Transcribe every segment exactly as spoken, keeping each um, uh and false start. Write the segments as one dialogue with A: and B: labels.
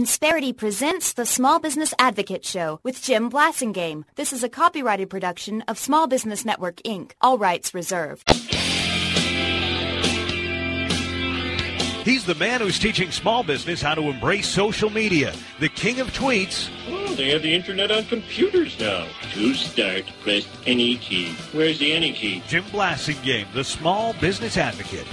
A: Insperity presents the Small Business Advocate Show with Jim Blasingame. This is a copyrighted production of Small Business Network, Incorporated. All rights reserved.
B: He's the man who's teaching small business how to embrace social media. The king of tweets.
C: Oh, they have the internet on computers now. To start, press any key. Where's the any key?
B: Jim Blasingame, the small business advocate.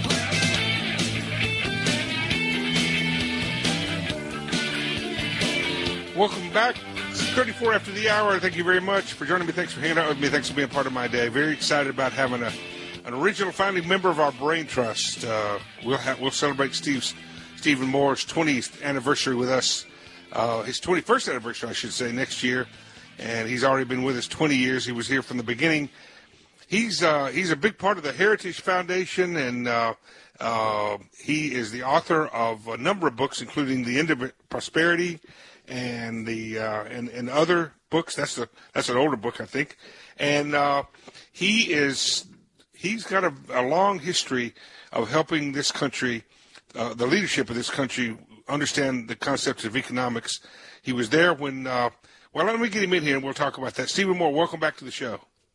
D: Welcome back. It's thirty-four after the hour. Thank you very much for joining me. Thanks for hanging out with me. Thanks for being part of my day. Very excited about having a an original founding member of our Brain Trust. Uh, we'll ha- we'll celebrate Steve's Stephen Moore's twentieth anniversary with us. Uh, his twenty-first anniversary, I should say, next year. And he's already been with us twenty years. He was here from the beginning. He's uh, he's a big part of the Heritage Foundation, and uh, uh, he is the author of a number of books, including The End of Prosperity and the uh, and, and other books. That's a that's an older book, I think. And uh, he is he's got a, a long history of helping this country, uh, the leadership of this country, understand the concepts of economics. He was there when. Uh, well, let me get him in here, and we'll talk about that. Stephen Moore, welcome back to the show.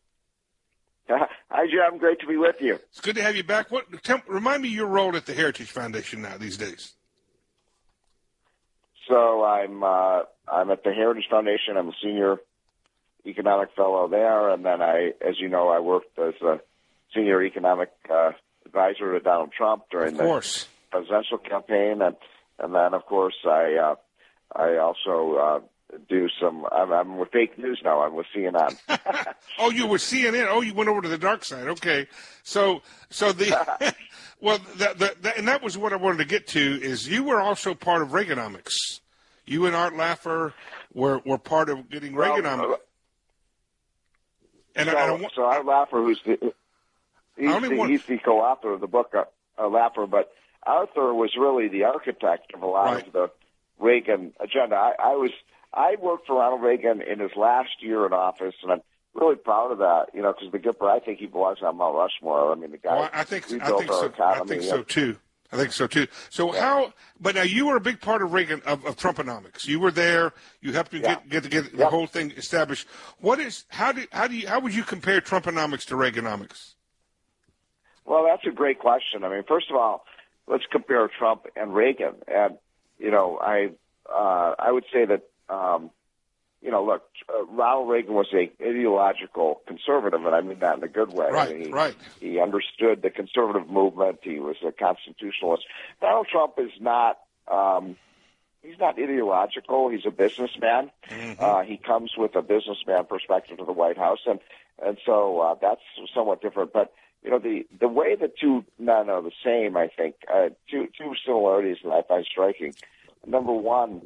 E: Hi, Jim. Great to be with you.
D: It's good to have you back. What? Tell, remind me your role at the Heritage Foundation now these days.
E: So I'm uh, I'm at the Heritage Foundation. I'm a senior economic fellow there, and then I, as you know, I worked as a senior economic uh, advisor to Donald Trump during the presidential campaign, and and then of course I uh, I also uh, do some. I'm, I'm with fake news now. I'm with C N N.
D: Oh, you were C N N. Oh, you went over to the dark side. Okay, so so the. Well, that, that, that, and that was what I wanted to get to, is you were also part of Reaganomics. You and Art Laffer were, were part of getting Reaganomics.
E: Well,
D: and
E: so,
D: I, I don't want,
E: so Art Laffer, who's the, he's, the,
D: want,
E: he's the co-author of the book, uh, uh, Laffer, but Arthur was really the architect of a lot
D: right.
E: of the Reagan agenda. I, I was I worked for Ronald Reagan in his last year in office, and I'm really proud of that, you know, because the Gipper, I think he belongs on Mount Rushmore. I mean, the guy.
D: Well, I think I think
E: our
D: so.
E: economy.
D: I think so too. I think so too. So yeah. how? But now you were a big part of Reagan of, of Trumponomics. You were there. You helped to
E: yeah.
D: get get to get
E: yeah.
D: the whole thing established. What is? How do? How do you? How would you compare Trumponomics to Reaganomics?
E: Well, that's a great question. I mean, first of all, let's compare Trump and Reagan. And you know, I uh, I would say that. Um, You know, look, uh, Ronald Reagan was a ideological conservative, and I mean that in a good way.
D: Right,
E: I mean, he,
D: right.
E: He understood the conservative movement. He was a constitutionalist. Donald Trump is not. Um, he's not ideological. He's a businessman. Mm-hmm. Uh, he comes with a businessman perspective to the White House, and and so uh, that's somewhat different. But you know, the the way the two men are the same, I think, uh, two two similarities that I find striking. Number one.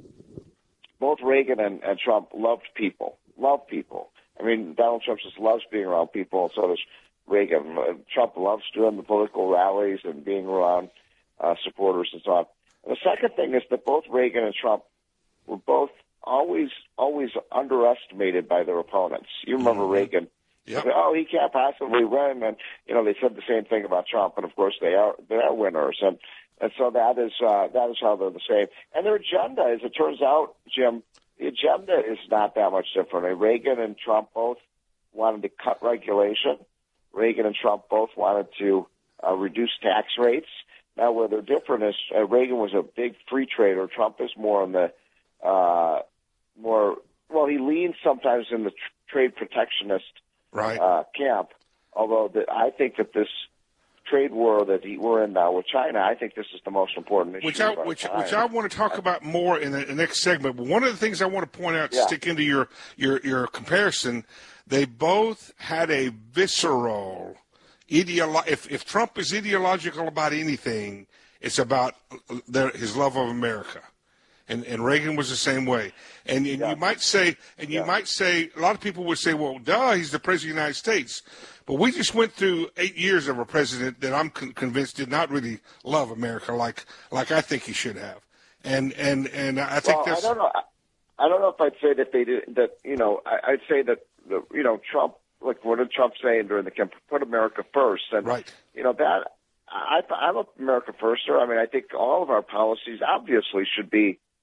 E: Both Reagan and, and Trump loved people, loved people. I mean, Donald Trump just loves being around people, and so does Reagan. Uh, Trump loves doing the political rallies and being around uh, supporters and so on. And the second thing is that both Reagan and Trump were both always, always underestimated by their opponents. You remember mm-hmm. Reagan?
D: Yep.
E: Said, oh, he can't possibly win, and you know they said the same thing about Trump, and of course they are they are winners, and. And so that is uh, that is how they're the same. And their agenda, as it turns out, Jim, the agenda is not that much different. I mean, Reagan and Trump both wanted to cut regulation. Reagan and Trump both wanted to uh, reduce tax rates. Now, where they're different is uh, Reagan was a big free trader. Trump is more in the uh, more well, he leans sometimes in the tr- trade protectionist
D: right.
E: uh, camp. Although the, I think that this trade war that we're in now with China, I think this is the most important issue.
D: Which I, which, which I want to talk about more in the, the next segment. But one of the things I want to point out,
E: yeah.
D: stick into your, your, your comparison, they both had a visceral ideolo- if, if Trump is ideological about anything, it's about their, his love of America. And, and Reagan was the same way. And, and
E: yeah.
D: you might say, and you
E: yeah.
D: might say, a lot of people would say, well, duh, he's the president of the United States. But we just went through eight years of a president that I'm con- convinced did not really love America like like I think he should have. And and, and I think
E: well,
D: that's.
E: I don't know. I don't know if I'd say that they did that. You know, I, I'd say that the, you know Trump. Like what did Trump say during the campaign? Put America first. And
D: right.
E: You know that I I'm a America firster. I mean, I think all of our policies obviously should be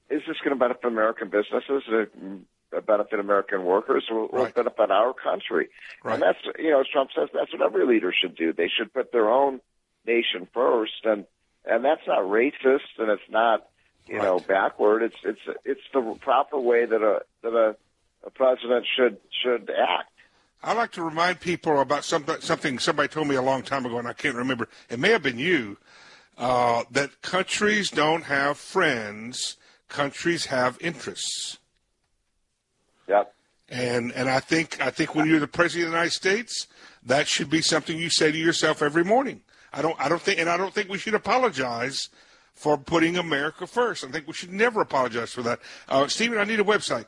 E: is this going to benefit American businesses? Is it benefit American workers? Will, will it benefit our country?
D: Right.
E: And that's, you know, as Trump says, that's what every leader should do. They should put their own nation first, and and that's not racist, and it's not, you
D: right.
E: know, backward. It's it's it's the proper way that a that a, a president should should act.
D: I like to remind people about something something somebody told me a long time ago, and I can't remember. It may have been you. Uh, that countries don't have friends, countries have interests.
E: Yep.
D: And and I think I think when you're the president of the United States, that should be something you say to yourself every morning. I don't I don't think and I don't think we should apologize for putting America first. I think we should never apologize for that. Uh, Stephen, I need a website.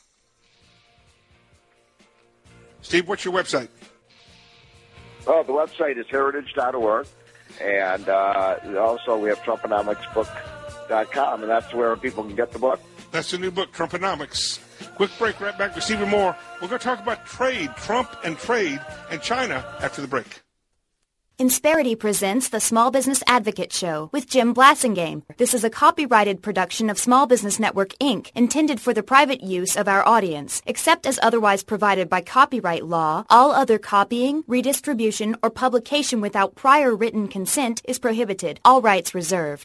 D: Steve, what's your website?
E: Oh, the website is heritage dot org. And uh, also we have Trumponomics book dot com, and that's where people can get the book.
D: That's the new book, Trumponomics. Quick break, right back with Stephen Moore. We're going to talk about trade, Trump and trade, and China after the break.
A: Insperity presents the Small Business Advocate Show with Jim Blasingame. This is a copyrighted production of Small Business Network, Incorporated, intended for the private use of our audience. Except as otherwise provided by copyright law, all other copying, redistribution, or publication without prior written consent is prohibited. All rights reserved.